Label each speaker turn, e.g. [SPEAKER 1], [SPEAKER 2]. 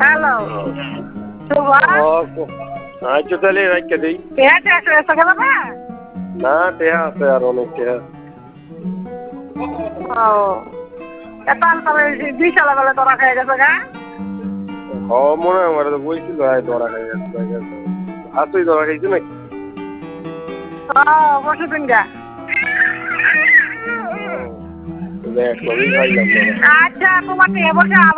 [SPEAKER 1] Hello Shubha
[SPEAKER 2] আচ্ছা তাহলে রাখতে দিই।
[SPEAKER 1] পেঁয়াজ আছে গেল না
[SPEAKER 2] না টেহা আছে আর অনেক টেহা।
[SPEAKER 1] ও এতান তবে 2 সালে বেলা তোরা খেয়ে গেছে গা
[SPEAKER 2] হ মনে হয় আমার তো বলছিল ধরা খাই গেছে। আসুই ধরা খাইছে নাকি?
[SPEAKER 1] বসে দিন গা
[SPEAKER 2] দেখ খাইলাম
[SPEAKER 1] আচ্ছা তোমাকে বসে